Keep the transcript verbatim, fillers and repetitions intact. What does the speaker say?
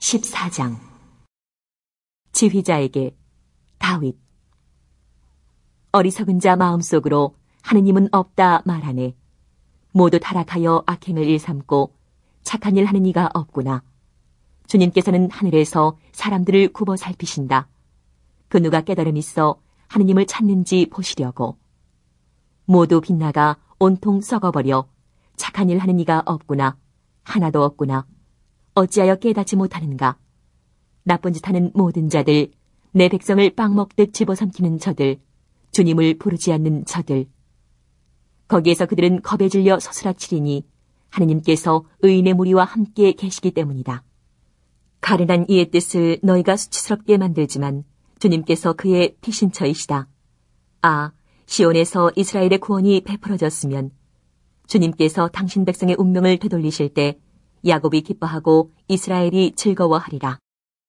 십사 장. 지휘자에게 다윗. 어리석은 자 마음속으로 하느님은 없다 말하네. 모두 타락하여 악행을 일삼고 착한 일 하는 이가 없구나. 주님께서는 하늘에서 사람들을 굽어 살피신다. 그 누가 깨달음 있어 하느님을 찾는지 보시려고. 모두 빗나가 온통 썩어버려 착한 일 하는 이가 없구나. 하나도 없구나. 어찌하여 깨닫지 못하는가. 나쁜 짓 하는 모든 자들, 내 백성을 빵 먹듯 집어삼키는 저들, 주님을 부르지 않는 저들. 거기에서 그들은 겁에 질려 서스락치리니 하느님께서 의인의 무리와 함께 계시기 때문이다. 가련한 이의 뜻을 너희가 수치스럽게 만들지만 주님께서 그의 피신처이시다. 아, 시온에서 이스라엘의 구원이 베풀어졌으면 주님께서 당신 백성의 운명을 되돌리실 때 야곱이 기뻐하고 이스라엘이 즐거워하리라.